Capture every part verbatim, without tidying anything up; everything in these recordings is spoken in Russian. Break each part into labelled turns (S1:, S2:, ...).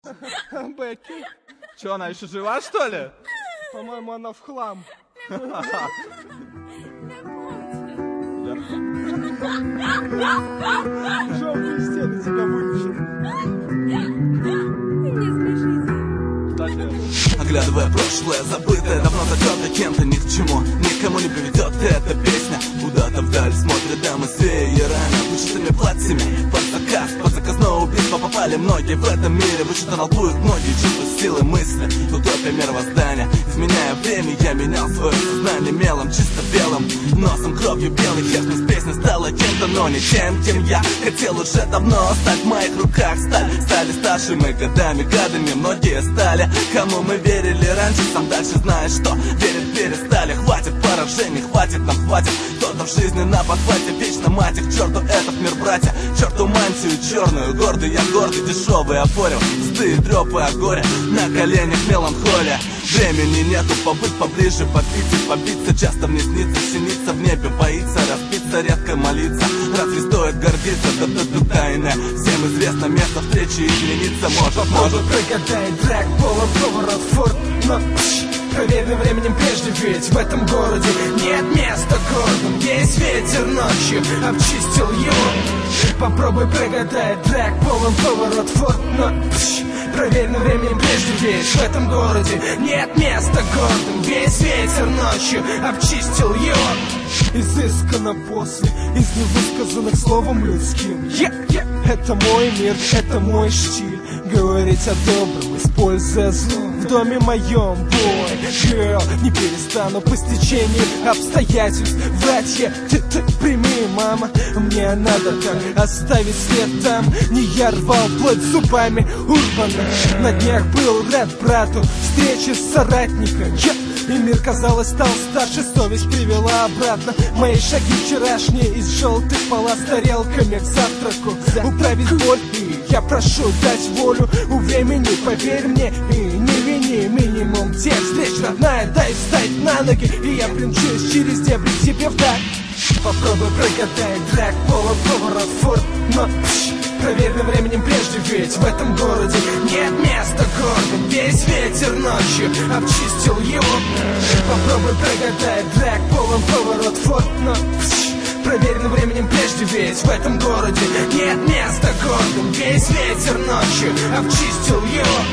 S1: Бекки.
S2: Че, она еще жива, что ли?
S1: По-моему, она в хлам. Желтые стены тебя вылечат.
S3: Оглядывая прошлое, забытое, давно затертое кем-то, ни к чему, никому не приведет эта песня. Куда-то вдаль смотрят дамы с веерами, вышитыми платьями, под заказ, под заказное убийство попали многие в этом мире. Вышито толпуют многие чувства, силы, мысли, утопия мировоздания. Изменяя время, я менял свое сознание мелом, чисто белым, носом, кровью белой. Честность песня стала кем-то, но не тем, кем я хотел уже давно стать. В моих руках сталь, стали старше мы годами, годами многие стали. Кому мы верили раньше, сам дальше знаешь, что верить перестали. Хватит поражений, хватит нам, хватит. Кто-то в жизни на подхвате, вечно мать их, к черту этот мир, братья. Черту мантию черную, гордый я, гордый, дешевый, опорил сты и трепы от горя, на коленях меланхолия. Времени нету побыть поближе, попить и побиться. Часто мне снится, синица в небе боится разбиться, редко молиться. Разве стоит гордиться, да да да тайна. Всем известно, место встречи измениться может, может.
S1: Прогадай трек, полон поворот, форт, но проверенным временем прежде, ведь в этом городе нет места гордым. Весь ветер ночью обчистил его. Попробуй прогадай трек, полон поворот, форт, но проверенным временем прежде, ведь в этом городе нет места гордым. Весь ветер ночью обчистил его. Изысканно после, из невысказанных словом людским. yeah, yeah. Это мой мир, это мой стиль. Говорить о добром, используя зло. В доме моем, boy, girl, не перестану по стечению обстоятельств. Братья, ты, ты прими, мама. Мне надо так оставить след там. Не я рвал плоть зубами Урбана. На днях был рад брату встречи с соратником. yeah. И мир, казалось, стал старше, совесть привела обратно мои шаги вчерашние из желтых полос тарелками к завтраку. Управить боль, и я прошу дать волю у времени, поверь мне, и не вини. Минимум тех встреч, родная, дай встать на ноги, и я примчусь через дебри тебе вдаль. Попробуй прогадай трек, полон поворот, форт, но проверенным временем прежде, ведь в этом городе нет места гордым. Весь ветер ночью обчистил его. Попробуй прогадай трек, полон поворот, форт, но проверенным временем прежде, ведь в этом городе нет места гордым. Весь ветер ночью обчистил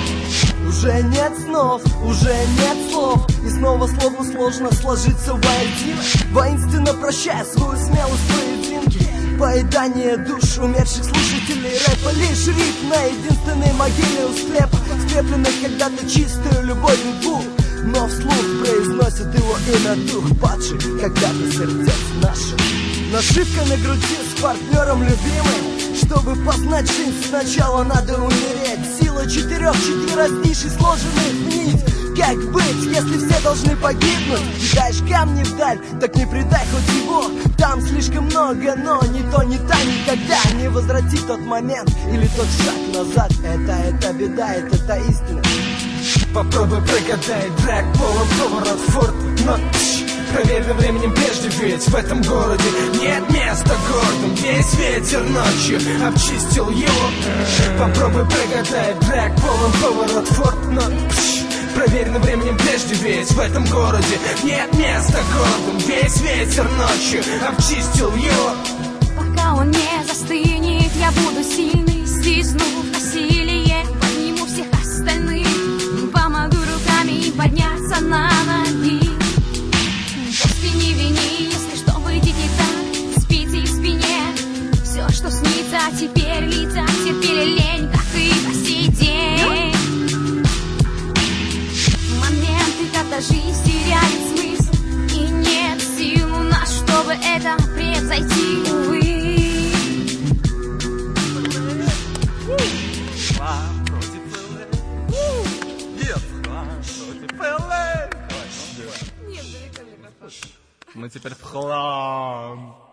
S1: его.
S4: Уже нет снов, уже нет слов, и снова слову сложно сложиться воедино. Воинственно прощая свою смелость в поединке, поедание душ умерших слушателей рэпа. Лишь риф на единственной могиле у склепа, скрепленных когда-то чистую любовью двух, но вслух произносит его имя дух падший когда-то сердец наших. Нашивка на груди с партнером любимым. Чтобы познать жизнь, сначала надо умереть. Сила четырех четверостишей, сложенных в нить. Как быть, если все должны погибнуть? Кидаешь камни вдаль, так не предай хоть его. Там слишком много, но ни то, ни та никогда не возвратит тот момент или тот шаг назад. Это, это беда, это та истина.
S1: Попробуй прогадай трек, полон поворот, форт, но проверенным временем прежде, ведь в этом городе нет места гордым. Весь ветер ночью обчистил его. Попробуй прогадай трек, полон поворот, форт, но проверенным временем прежде, ведь в этом городе нет места гордым. Весь ветер ночью обчистил его.
S5: Пока он не застынет, я буду сильный. Стиснув насилие, подниму всех остальных. Помогу руками им подняться на ноги. После не вини, если что, выйдите так. Спите в спине, все, что снится, теперь лица терпели лень, как и по сей день. Моменты, когда жизнь теряет смысл, и нет сил у нас, чтобы это превзойти, увы.
S2: Мы теперь в хлам.